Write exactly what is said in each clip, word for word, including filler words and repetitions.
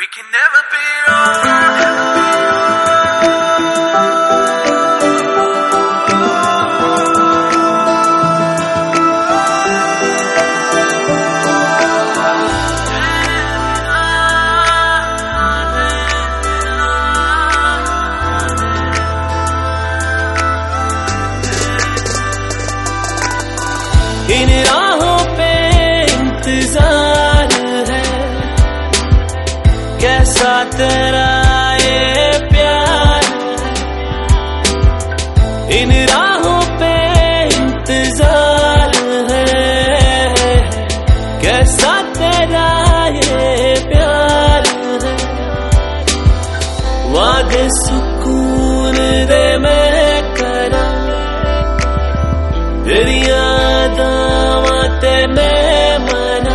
We can never be wrong. इन राहों पे इंतजार है, कैसा तेरा ये प्यार है। इन राहों पे इंतजार है, कैसा तेरा ये प्यार है। वादे सुकून दे मैं करा, तेरी मैं मना।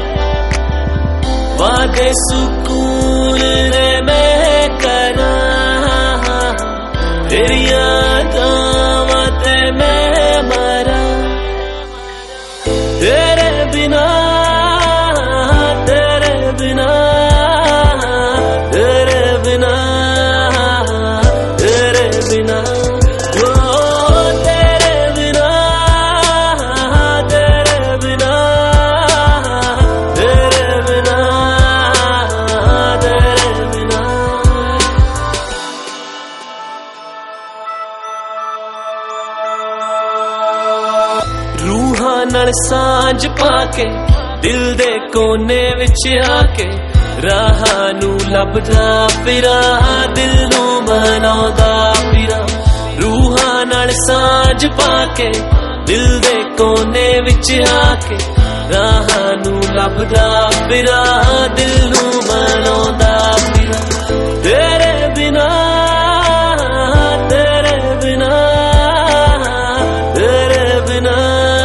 वादे सुकून रे मैं करा, तेरी यादां ते मैं मरा। तेरे बिना तेरे बिना तेरे बिना तेरे बिना रूहां नाल सांझ पाके, दिल दे कोने विच आके, राहां नू लभदा फिरा, दिल नू मनाउंदा फिरा। रूहां नाल सांझ पाके, दिल दे कोने विच आके, राहां नू लभदा फिरा, दिल नू मनाउंदा फिरा। तेरे बिना तेरे बिना तेरे बिना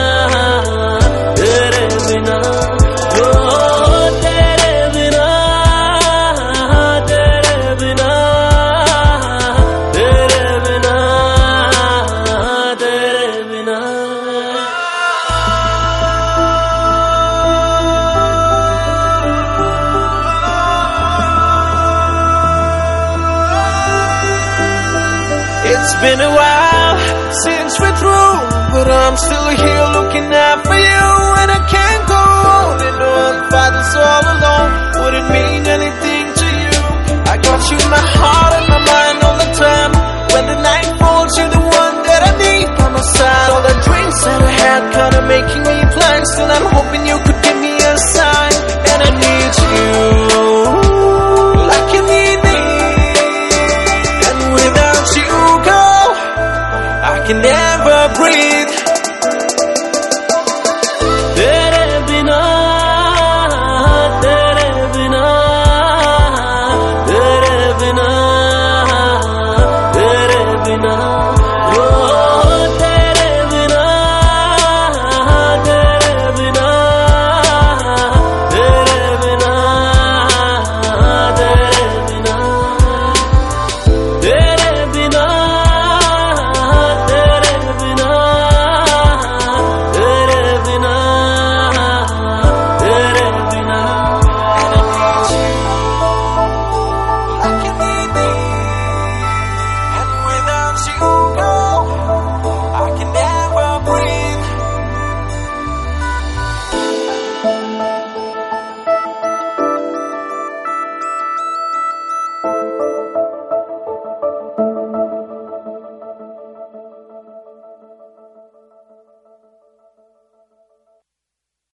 It's been a while since we're through, but I'm still here looking out for you. And I can't go on and on, fighting all alone. What it means